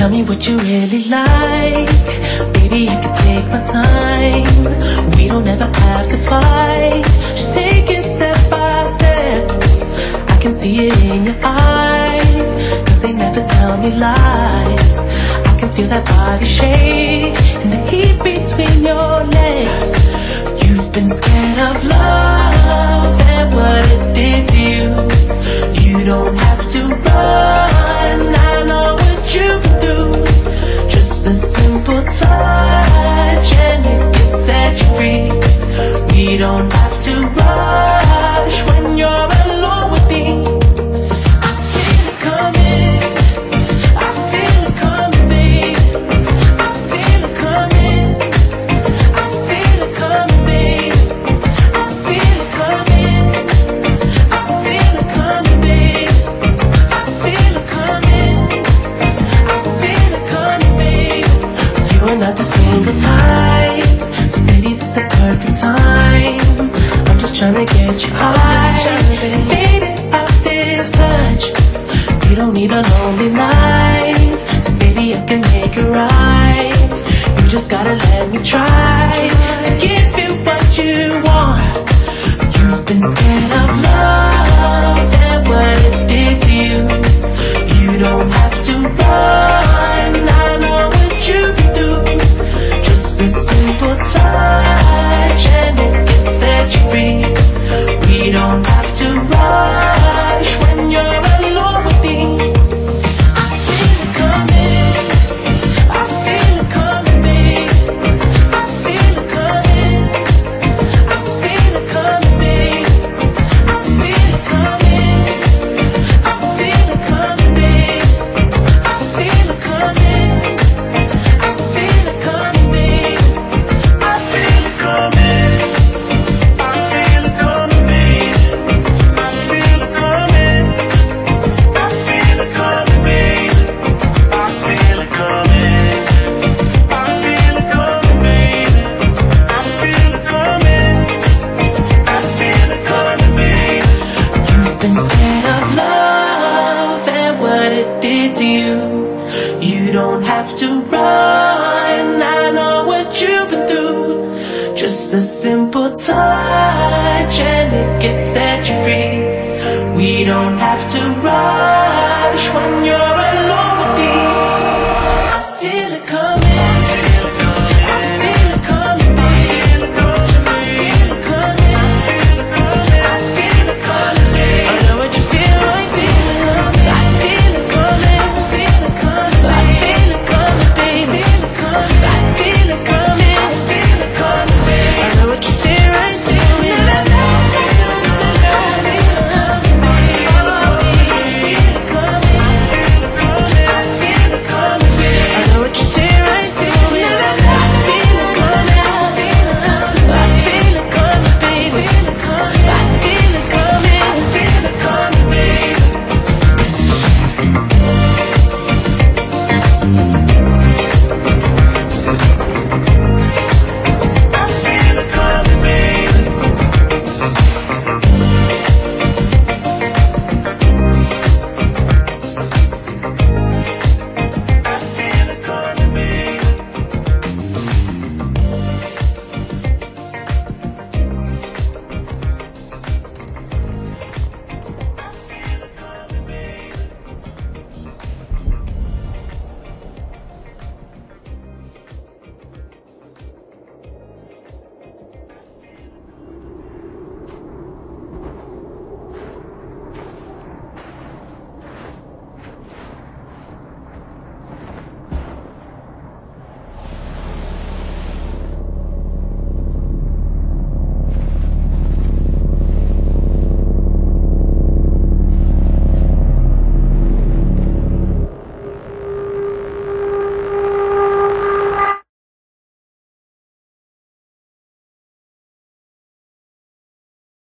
Tell me what you really like. Baby, I can take my time. We don't ever have to fight. Just take it step by step. I can see it in your eyes, 'cause they never tell me lies. I can feel that body shake and the heat between your legs. You've been scared of love and what it did to you. You don't have to run, I know what you've been through. Just a simple touch and it can set you free. We don't have to rush when you're alone with me. I feel it coming, I feel it coming, babe. I feel it coming, I feel it coming, babe. I feel it coming, I feel it coming, babe. I feel it coming, I feel it coming, babe. You are not the single type, so maybe this the perfect time. I'm just trying to get you high, faded off this touch. You don't need a lonely night, so baby I can make it right. You just gotta let me try to give you what you want. You've been scared of love and what it did to you. You don't have to run, I know what you've been through. Just a simple touch and it can set you free. We don't have to rush when you're alone with me. I feel it coming, I feel it coming, babe. I feel it coming, I feel it coming, babe. I feel it coming, I feel it coming, babe. I feel it coming, I feel it coming, babe. I feel it coming, I feel it coming, babe. I feel it coming, I feel it coming, babe. I feel it coming, I feel it coming, babe. I feel it coming, I feel it coming, babe. You've been scared of love and what it did to you. You don't have to run, I know what you've been through. Just a simple touch and it can set you free. We don't have to run.